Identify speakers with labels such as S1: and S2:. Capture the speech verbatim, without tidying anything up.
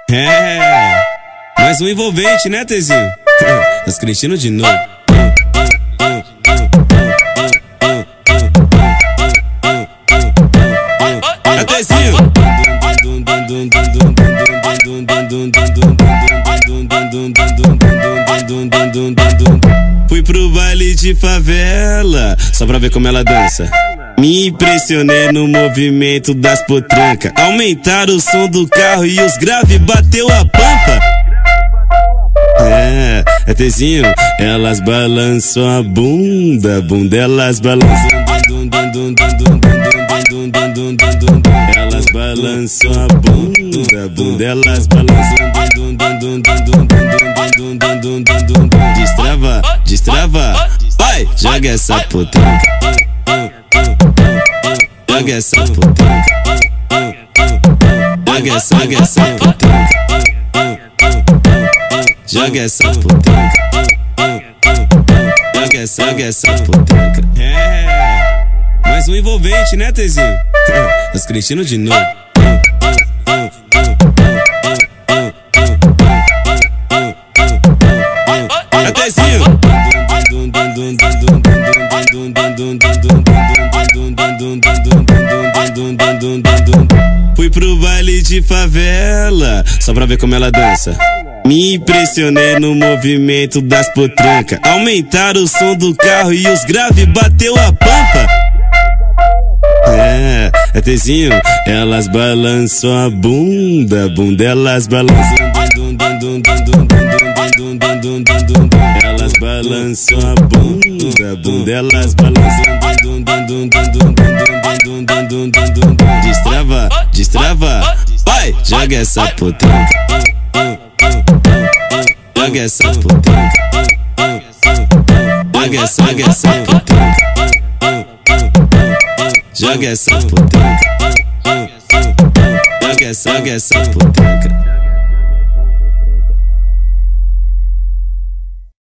S1: É, mais um envolvente, né, Tezinho? Os cretinos de novo. É Tezinho. Fui pro baile de favela só pra ver como ela dança. Me impressionei no movimento das potrancas. Aumentaram o som do carro e os graves bateu a pampa. É, é Tezinho, elas balançam a bunda, bunda elas balançam. Elas balançam a bunda, bunda elas balançam. Destrava, destrava, vai, joga essa potranca. Joga essa potranca. Joga essa, joga essa potranca. Joga essa potranca. Joga essa, joga essa potranca. É, mais um envolvente, né, Tezinho? Os cretinos de novo. É Tezinho. Fui pro baile de favela só pra ver como ela dança. Me impressionei no movimento das potrancas. Aumentaram o som do carro e os graves bateu a pampa. É, é Tezinho, elas balançam a bunda, bunda elas balançam. Elas balançam a bunda, bunda elas balançam. Destrava, destrava, vai, joga essa potranca. Joga essa potranca. Joga essa, joga essa potranca. Joga essa potranca. Joga essa, joga essa potranca.